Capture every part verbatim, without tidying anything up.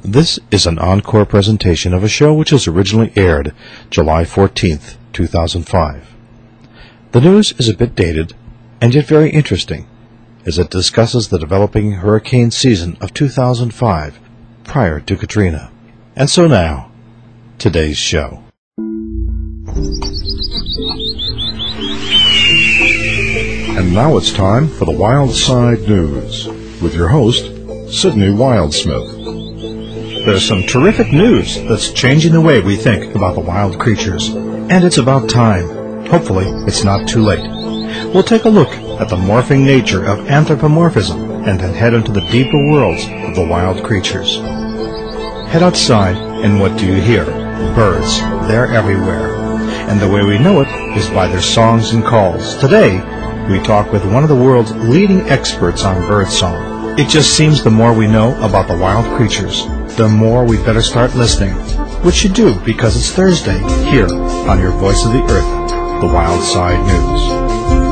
This is an encore presentation of a show which was originally aired July fourteenth, two thousand five. The news is a bit dated and yet very interesting, as it discusses the developing hurricane season of two thousand five prior to Katrina. And so now, today's show. And now it's time for the Wild Side News with your host, Sidney Wildsmith. There's some terrific news that's changing the way we think about the wild creatures, and it's about time. Hopefully, it's not too late. We'll take a look at the morphing nature of anthropomorphism and then head into the deeper worlds of the wild creatures. Head outside, and what do you hear? Birds. They're everywhere. And the way we know it is by their songs and calls. Today, we talk with one of the world's leading experts on birdsong. It just seems the more we know about the wild creatures, the more we better start listening, which you do because it's Thursday here on your Voice of the Earth, the Wild Side News.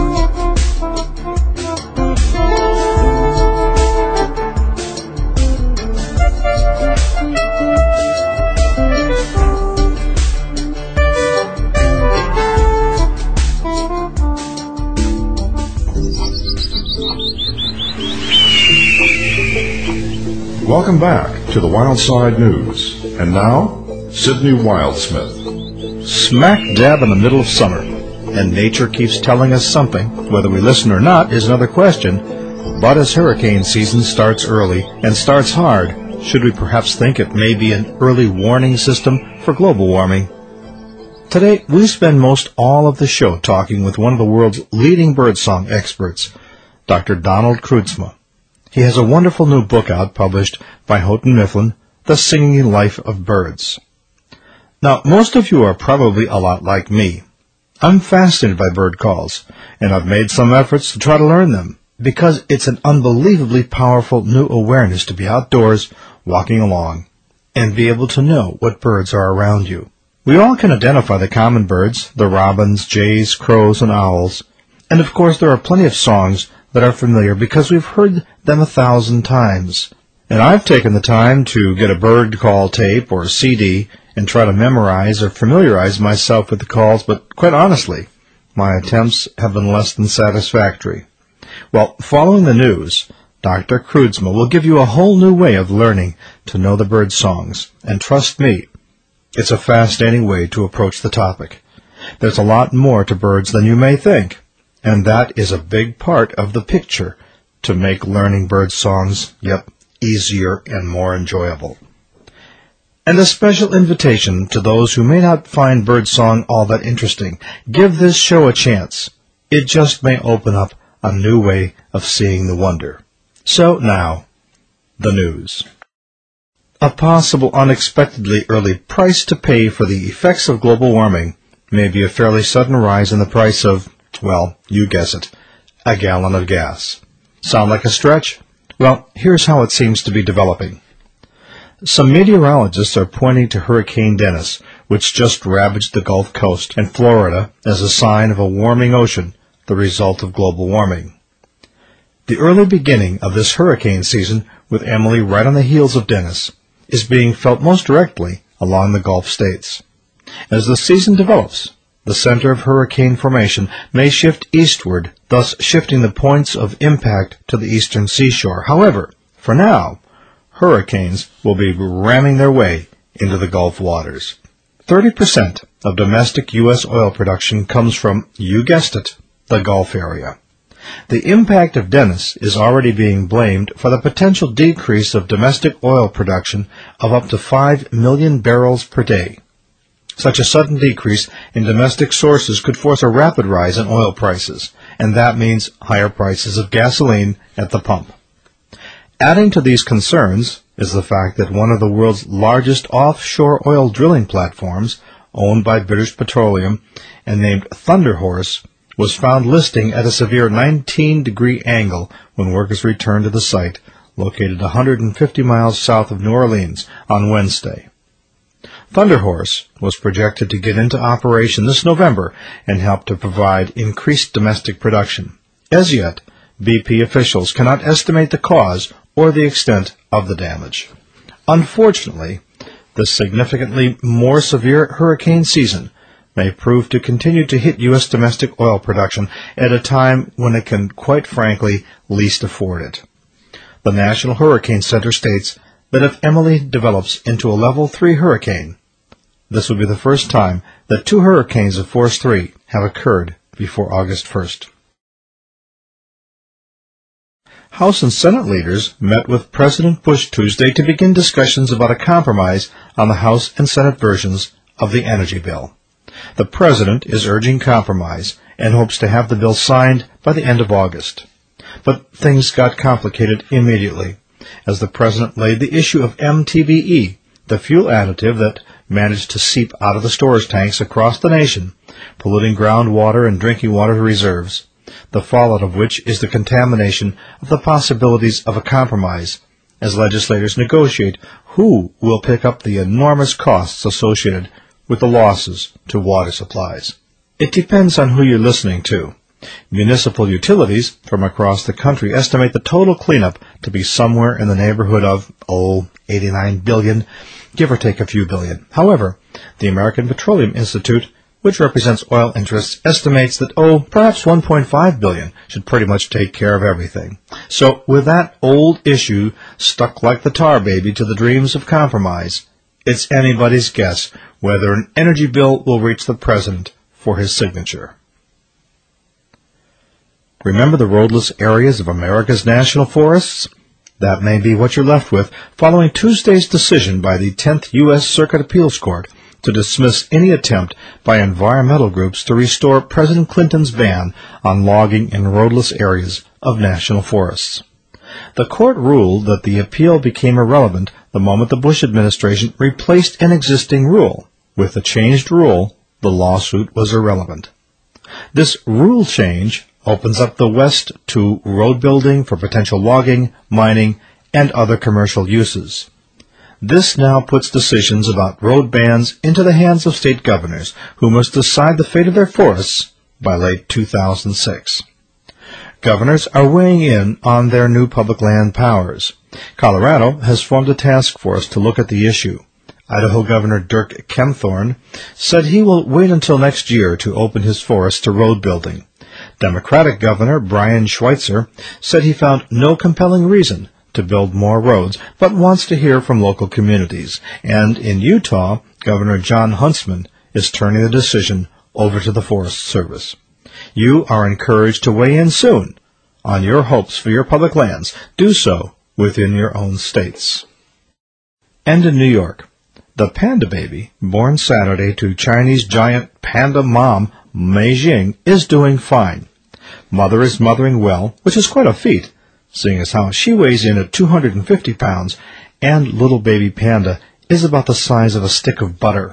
Welcome back to the Wild Side News. And now, Sidney Wildsmith. Smack dab in the middle of summer, and nature keeps telling us something. Whether we listen or not is another question. But as hurricane season starts early and starts hard, should we perhaps think it may be an early warning system for global warming? Today, we spend most all of the show talking with one of the world's leading birdsong experts, Doctor Donald Kroodsma. He has a wonderful new book out published by Houghton Mifflin, The Singing Life of Birds. Now, most of you are probably a lot like me. I'm fascinated by bird calls, and I've made some efforts to try to learn them, because it's an unbelievably powerful new awareness to be outdoors, walking along, and be able to know what birds are around you. We all can identify the common birds, the robins, jays, crows, and owls, and of course there are plenty of songs that are familiar because we've heard them a thousand times. And I've taken the time to get a bird call tape or a C D and try to memorize or familiarize myself with the calls, but quite honestly, my attempts have been less than satisfactory. Well, following the news, Doctor Kroodsma will give you a whole new way of learning to know the bird songs. And trust me, it's a fascinating way to approach the topic. There's a lot more to birds than you may think. And that is a big part of the picture to make learning bird songs, yep, easier and more enjoyable. And a special invitation to those who may not find birdsong all that interesting. Give this show a chance. It just may open up a new way of seeing the wonder. So now, the news. A possible unexpectedly early price to pay for the effects of global warming may be a fairly sudden rise in the price of, well, you guess it, a gallon of gas. Sound like a stretch? Well, here's how it seems to be developing. Some meteorologists are pointing to Hurricane Dennis, which just ravaged the Gulf Coast and Florida, as a sign of a warming ocean, the result of global warming. The early beginning of this hurricane season, with Emily right on the heels of Dennis, is being felt most directly along the Gulf states. As the season develops, the center of hurricane formation may shift eastward, thus shifting the points of impact to the eastern seashore. However, for now, hurricanes will be ramming their way into the Gulf waters. thirty percent of domestic U S oil production comes from, you guessed it, the Gulf area. The impact of Dennis is already being blamed for the potential decrease of domestic oil production of up to five million barrels per day. Such a sudden decrease in domestic sources could force a rapid rise in oil prices, and that means higher prices of gasoline at the pump. Adding to these concerns is the fact that one of the world's largest offshore oil drilling platforms, owned by British Petroleum and named Thunder Horse, was found listing at a severe nineteen degree angle when workers returned to the site, located one hundred fifty miles south of New Orleans, on Wednesday. Thunder Horse was projected to get into operation this November and help to provide increased domestic production. As yet, B P officials cannot estimate the cause or the extent of the damage. Unfortunately, this significantly more severe hurricane season may prove to continue to hit U S domestic oil production at a time when it can, quite frankly, least afford it. The National Hurricane Center states that if Emily develops into a level three hurricane, this will be the first time that two hurricanes of force three have occurred before August first. House and Senate leaders met with President Bush Tuesday to begin discussions about a compromise on the House and Senate versions of the energy bill. The President is urging compromise and hopes to have the bill signed by the end of August. But things got complicated immediately as the President laid the issue of M T B E, the fuel additive that managed to seep out of the storage tanks across the nation, polluting groundwater and drinking water reserves, the fallout of which is the contamination of the possibilities of a compromise as legislators negotiate who will pick up the enormous costs associated with the losses to water supplies. It depends on who you're listening to. Municipal utilities from across the country estimate the total cleanup to be somewhere in the neighborhood of, oh, eighty-nine billion, give or take a few billion. However, the American Petroleum Institute, which represents oil interests, estimates that, oh, perhaps one point five billion should pretty much take care of everything. So, with that old issue stuck like the tar baby to the dreams of compromise, it's anybody's guess whether an energy bill will reach the President for his signature. Remember the roadless areas of America's national forests? That may be what you're left with following Tuesday's decision by the tenth U S Circuit Appeals Court to dismiss any attempt by environmental groups to restore President Clinton's ban on logging in roadless areas of national forests. The court ruled that the appeal became irrelevant the moment the Bush administration replaced an existing rule. With the changed rule, the lawsuit was irrelevant. This rule change opens up the West to road building for potential logging, mining, and other commercial uses. This now puts decisions about road bans into the hands of state governors, who must decide the fate of their forests by late two thousand six. Governors are weighing in on their new public land powers. Colorado has formed a task force to look at the issue. Idaho Governor Dirk Kempthorne said he will wait until next year to open his forests to road building. Democratic Governor Brian Schweitzer said he found no compelling reason to build more roads, but wants to hear from local communities. And in Utah, Governor John Huntsman is turning the decision over to the Forest Service. You are encouraged to weigh in soon on your hopes for your public lands. Do so within your own states. And in New York, the panda baby, born Saturday to Chinese giant panda mom Mei Jing, is doing fine. Mother is mothering well, which is quite a feat, seeing as how she weighs in at two hundred fifty pounds, and little baby panda is about the size of a stick of butter.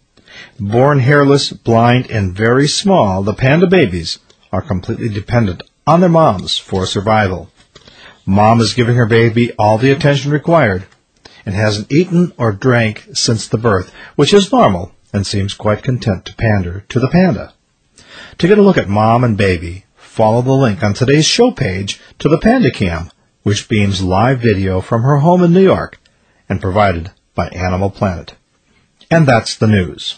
Born hairless, blind, and very small, the panda babies are completely dependent on their moms for survival. Mom is giving her baby all the attention required and hasn't eaten or drank since the birth, which is normal and seems quite content to pander to the panda. To get a look at mom and baby, follow the link on today's show page to the Panda Cam, which beams live video from her home in New York and provided by Animal Planet. And that's the news.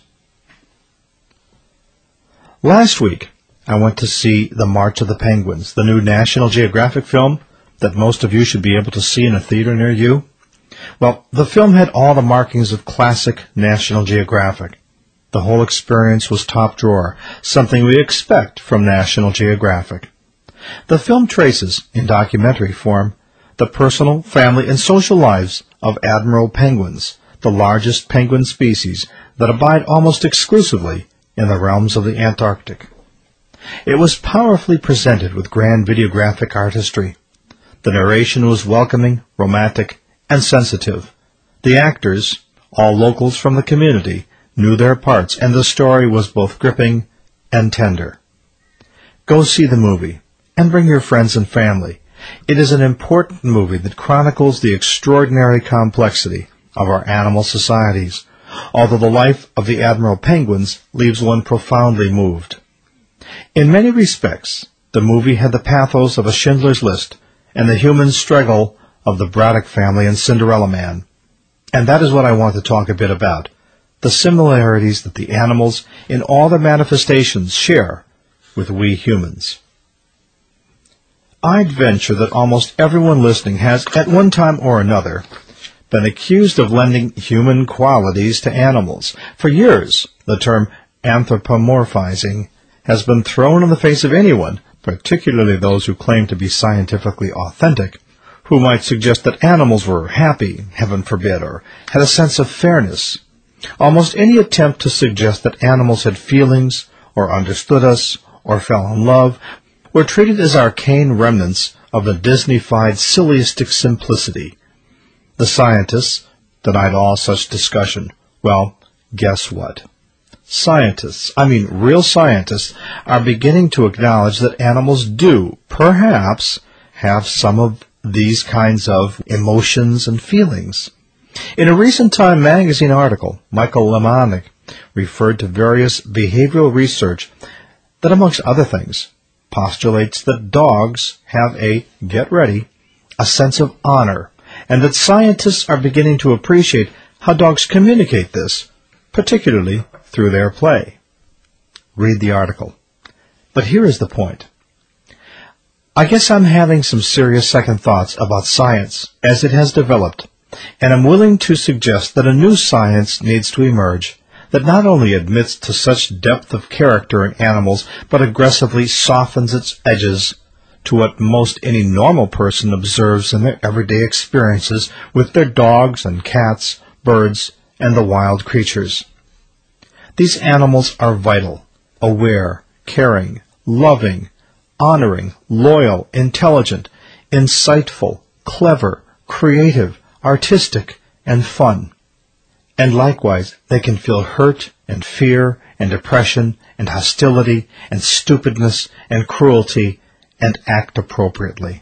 Last week, I went to see The March of the Penguins, the new National Geographic film that most of you should be able to see in a theater near you. Well, the film had all the markings of classic National Geographic. The whole experience was top drawer, something we expect from National Geographic. The film traces, in documentary form, the personal, family, and social lives of Admiral penguins, the largest penguin species that abide almost exclusively in the realms of the Antarctic. It was powerfully presented with grand videographic artistry. The narration was welcoming, romantic, and sensitive. The actors, all locals from the community, knew their parts, and the story was both gripping and tender. Go see the movie, and bring your friends and family. It is an important movie that chronicles the extraordinary complexity of our animal societies, although the life of the Admiral penguins leaves one profoundly moved. In many respects, the movie had the pathos of a Schindler's List and the human struggle of the Braddock family and Cinderella Man. And that is what I want to talk a bit about, the similarities that the animals in all their manifestations share with we humans. I'd venture that almost everyone listening has, at one time or another, been accused of lending human qualities to animals. For years, the term anthropomorphizing has been thrown in the face of anyone, particularly those who claim to be scientifically authentic, who might suggest that animals were happy, heaven forbid, or had a sense of fairness. Almost any attempt to suggest that animals had feelings, or understood us, or fell in love, were treated as arcane remnants of the Disney-fied sillyistic simplicity. The scientists denied all such discussion. Well, guess what? Scientists, I mean real scientists, are beginning to acknowledge that animals do, perhaps, have some of these kinds of emotions and feelings. In a recent Time magazine article, Michael Lemanik referred to various behavioral research that, amongst other things, postulates that dogs have a, get ready, a sense of honor, and that scientists are beginning to appreciate how dogs communicate this, particularly through their play. Read the article. But here is the point. I guess I'm having some serious second thoughts about science as it has developed, and I'm willing to suggest that a new science needs to emerge that not only admits to such depth of character in animals, but aggressively softens its edges to what most any normal person observes in their everyday experiences with their dogs and cats, birds, and the wild creatures. These animals are vital, aware, caring, loving, honoring, loyal, intelligent, insightful, clever, creative, artistic, and fun. And likewise, they can feel hurt and fear and depression and hostility and stupidness and cruelty and act appropriately.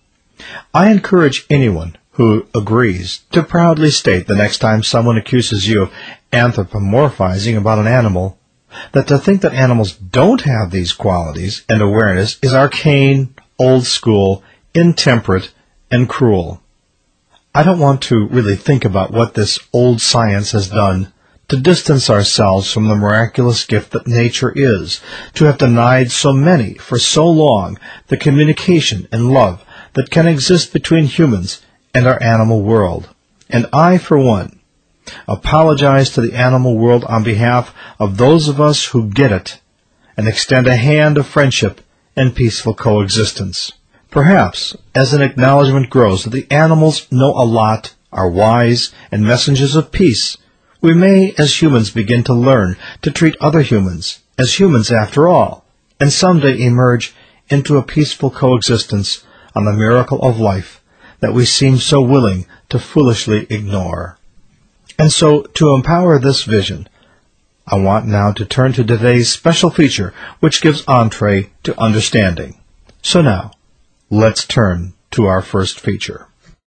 I encourage anyone who agrees to proudly state the next time someone accuses you of anthropomorphizing about an animal, that to think that animals don't have these qualities and awareness is arcane, old school, intemperate, and cruel. I don't want to really think about what this old science has done to distance ourselves from the miraculous gift that nature is, to have denied so many for so long the communication and love that can exist between humans and our animal world. And I, for one, apologize to the animal world on behalf of those of us who get it and extend a hand of friendship and peaceful coexistence. Perhaps, as an acknowledgement grows that the animals know a lot, are wise, and messengers of peace, we may, as humans, begin to learn to treat other humans as humans after all, and someday emerge into a peaceful coexistence on the miracle of life that we seem so willing to foolishly ignore. And so, to empower this vision, I want now to turn to today's special feature, which gives entree to understanding. So now, let's turn to our first feature.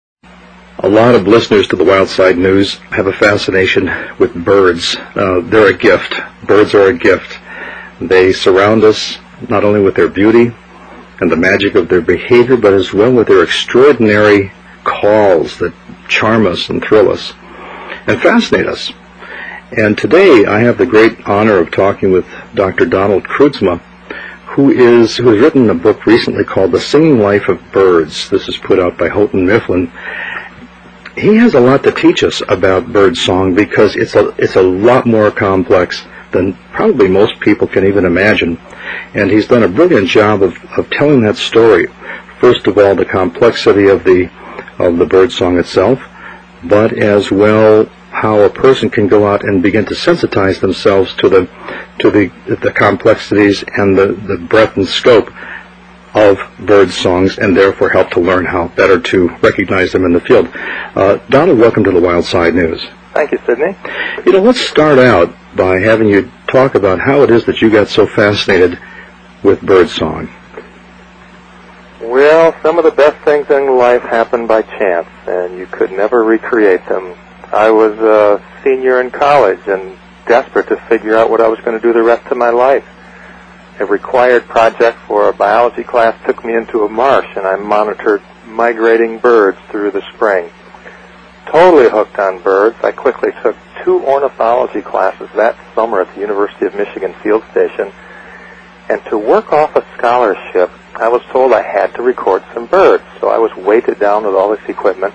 A lot of listeners to the Wild Side News have a fascination with birds. Uh, they're a gift. Birds are a gift. They surround us not only with their beauty and the magic of their behavior, but as well with their extraordinary calls that charm us and thrill us and fascinate us. And today I have the great honor of talking with Doctor Donald Kroodsma, who is who has written a book recently called The Singing Life of Birds. This is put out by Houghton Mifflin. He has a lot to teach us about bird song because it's a it's a lot more complex than probably most people can even imagine. And he's done a brilliant job of, of telling that story. First of all, the complexity of the of the bird song itself, but as well how a person can go out and begin to sensitize themselves to the to the the complexities and the, the breadth and scope of bird songs, and therefore help to learn how better to recognize them in the field. Uh, Donald, welcome to the Wild Side News. Thank you, Sidney. You know, let's start out by having you talk about how it is that you got so fascinated with bird song. Well, some of the best things in life happen by chance, and you could never recreate them. I was a senior in college and desperate to figure out what I was going to do the rest of my life. A required project for a biology class took me into a marsh, and I monitored migrating birds through the spring. totally hooked on birds. I quickly took two ornithology classes that summer at the University of Michigan Field Station. And to work off a scholarship, I was told I had to record some birds. So I was weighted down with all this equipment.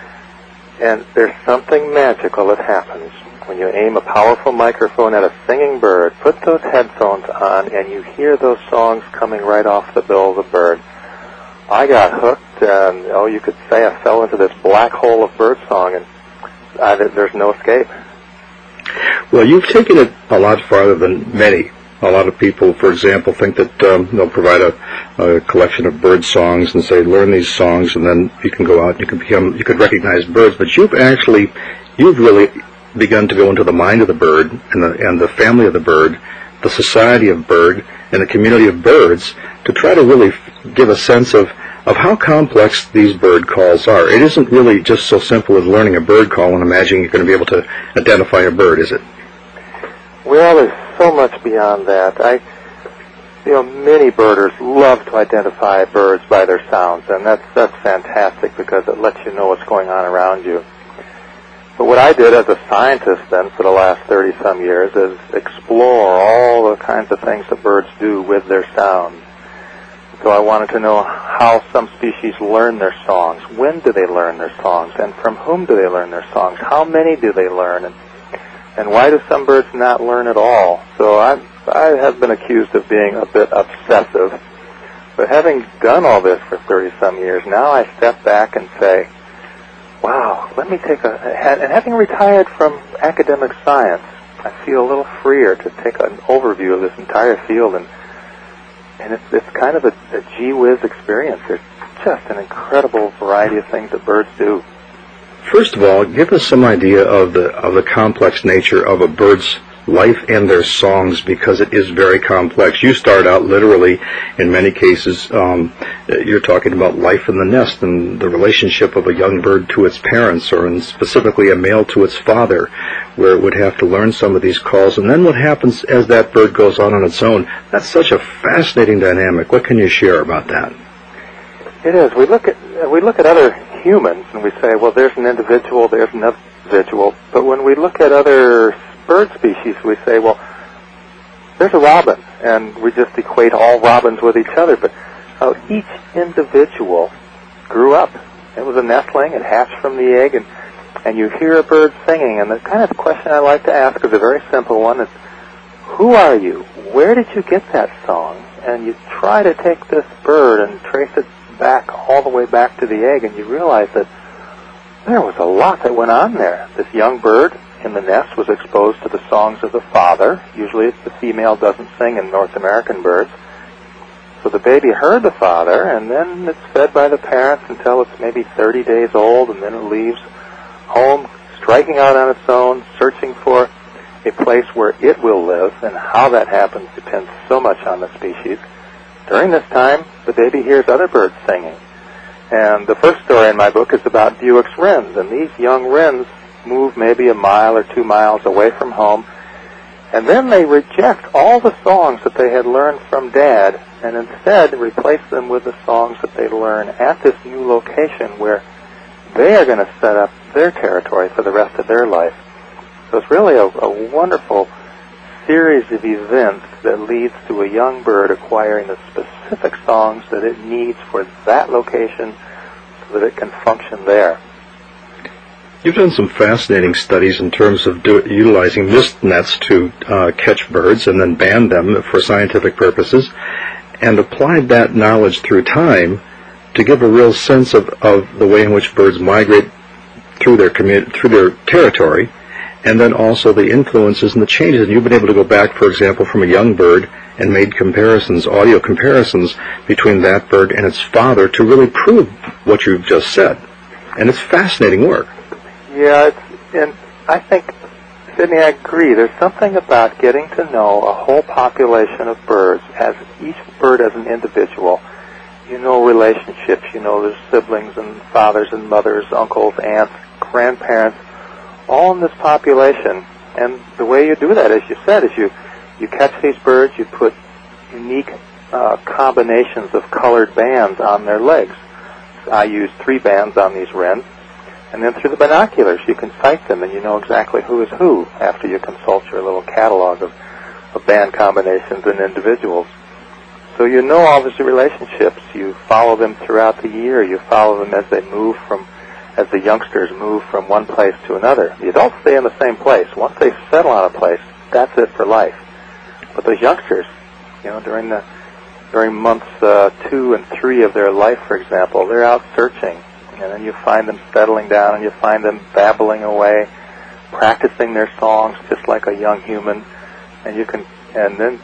And there's something magical that happens when you aim a powerful microphone at a singing bird, put those headphones on, and you hear those songs coming right off the bill of the bird. I got hooked, and, oh, you could say I fell into this black hole of birdsong, and I, there's no escape. Well, you've taken it a lot farther than many. A lot of people, for example, think that um, they'll provide a, a collection of bird songs and say, learn these songs, and then you can go out and you can become, you could recognize birds. But you've actually, you've really begun to go into the mind of the bird and the, and the family of the bird, the society of bird, and the community of birds to try to really give a sense of, of how complex these bird calls are. It isn't really just so simple as learning a bird call and imagining you're going to be able to identify a bird, is it? Well, there's so much beyond that. I, you know, many birders love to identify birds by their sounds, and that's that's fantastic because it lets you know what's going on around you. But what I did as a scientist then for the last thirty-some years is explore all the kinds of things that birds do with their sounds. So I wanted to know how some species learn their songs, when do they learn their songs, and from whom do they learn their songs, how many do they learn, and, and why do some birds not learn at all? So I, I have been accused of being a bit obsessive. But having done all this for thirty-some years, now I step back and say, wow, let me take a, and having retired from academic science, I feel a little freer to take an overview of this entire field, and and it's, it's kind of a, a gee whiz experience. There's just an incredible variety of things that birds do. First of all, give us some idea of the of the complex nature of a bird's life and their songs, because it is very complex. You start out literally, in many cases, um, you're talking about life in the nest and the relationship of a young bird to its parents, or in specifically a male to its father, where it would have to learn some of these calls. And then what happens as that bird goes on on its own? That's such a fascinating dynamic. What can you share about that? It is. We look at we look at other humans and we say, well, there's an individual, there's another individual. But when we look at other bird species, we say, well, there's a robin, and we just equate all robins with each other. But uh, each individual grew up. It was a nestling. It hatched from the egg, and, and you hear a bird singing. And the kind of question I like to ask is a very simple one. It's, who are you? Where did you get that song? And you try to take this bird and trace it back all the way back to the egg, and you realize that there was a lot that went on there. This young bird in the nest was exposed to the songs of the father. Usually the female doesn't sing in North American birds. So the baby heard the father, and then it's fed by the parents until it's maybe thirty days old, and then it leaves home, striking out on its own, searching for a place where it will live, and how that happens depends so much on the species. During this time, the baby hears other birds singing. And the first story in my book is about Bewick's wrens, and these young wrens move maybe a mile or two miles away from home, and then they reject all the songs that they had learned from Dad and instead replace them with the songs that they learn at this new location where they are going to set up their territory for the rest of their life. So it's really a, a wonderful series of events that leads to a young bird acquiring the specific songs that it needs for that location so that it can function there. You've done some fascinating studies in terms of do, utilizing mist nets to uh, catch birds and then band them for scientific purposes, and applied that knowledge through time to give a real sense of, of the way in which birds migrate through their community, through their territory, and then also the influences and the changes. And you've been able to go back, for example, from a young bird and made comparisons, audio comparisons between that bird and its father to really prove what you've just said. And it's fascinating work. Yeah, it's, and I think, Sidney, I agree. There's something about getting to know a whole population of birds, as each bird as an individual. You know relationships, you know there's siblings and fathers and mothers, uncles, aunts, grandparents, all in this population. And the way you do that, as you said, is you, you catch these birds, you put unique uh, combinations of colored bands on their legs. I used three bands on these wrens. And then through the binoculars, you can sight them, and you know exactly who is who after you consult your little catalog of, of band combinations and individuals. So you know all these relationships. You follow them throughout the year. You follow them as they move from, as the youngsters move from one place to another. You don't stay in the same place. Once they settle on a place, that's it for life. But those youngsters, you know, during the during months uh, two and three of their life, for example, they're out searching, and then you find them settling down, and you find them babbling away, practicing their songs just like a young human, and you can, and then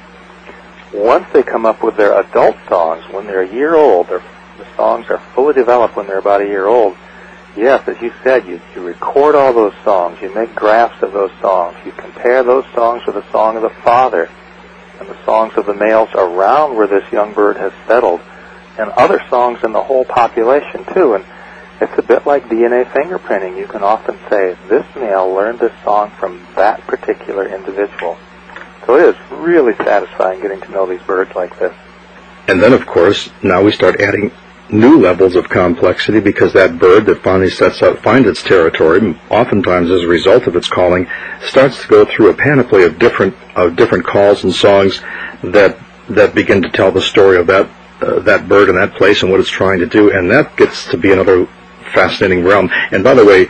once they come up with their adult songs, when they're a year old, the songs are fully developed when they're about a year old. Yes, as you said, you, you record all those songs, you make graphs of those songs, you compare those songs with the song of the father and the songs of the males around where this young bird has settled, and other songs in the whole population too. And it's a bit like D N A fingerprinting. You can often say, this male learned this song from that particular individual. So it is really satisfying getting to know these birds like this. And then, of course, now we start adding new levels of complexity, because that bird that finally sets out, finds its territory, oftentimes as a result of its calling, starts to go through a panoply of different of different calls and songs that that begin to tell the story of that uh, that bird and that place and what it's trying to do, and that gets to be another fascinating realm. And by the way,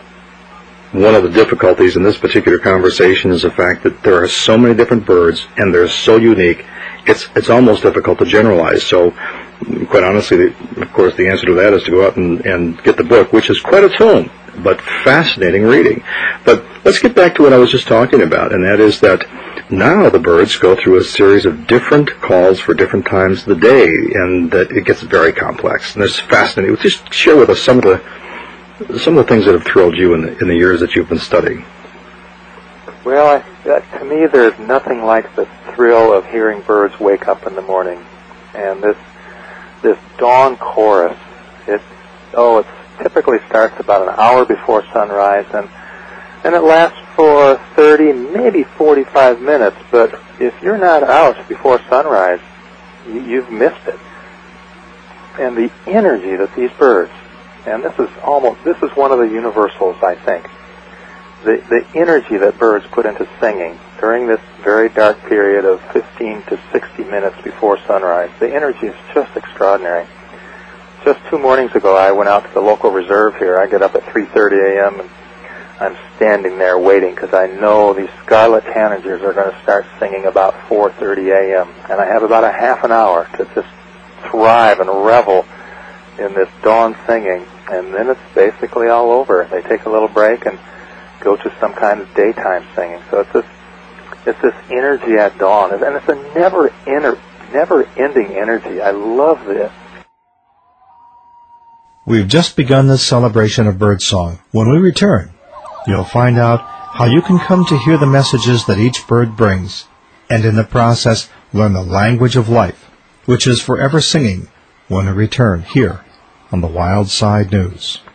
one of the difficulties in this particular conversation is the fact that there are so many different birds and they're so unique. It's it's almost difficult to generalize. So, quite honestly, of course, the answer to that is to go out and, and get the book, which is quite a tome, but fascinating reading. But let's get back to what I was just talking about, and that is that now the birds go through a series of different calls for different times of the day, and that it gets very complex. And it's fascinating. Just share with us some of the some of the things that have thrilled you in the, in the years that you've been studying. Well, I, uh, to me, there's nothing like the thrill of hearing birds wake up in the morning, and this this dawn chorus. It oh, it typically starts about an hour before sunrise, and and it lasts for thirty, maybe forty-five minutes. But if you're not out before sunrise, you, you've missed it. And the energy that these birds, and this is almost this is one of the universals, I think. The, the energy that birds put into singing during this very dark period of fifteen to sixty minutes before sunrise, the energy is just extraordinary. Just two mornings ago, I went out to the local reserve here. I get up at three thirty a.m. and I'm standing there waiting because I know these scarlet tanagers are going to start singing about four thirty a.m. And I have about a half an hour to just thrive and revel in this dawn singing, and then it's basically all over. They take a little break and go to some kind of daytime singing. So it's this, it's this energy at dawn, and it's a never, inner, never-ending energy. I love this. We've just begun this celebration of birdsong. When we return, you'll find out how you can come to hear the messages that each bird brings, and in the process learn the language of life, which is forever singing, when we return here on the Wild Side News.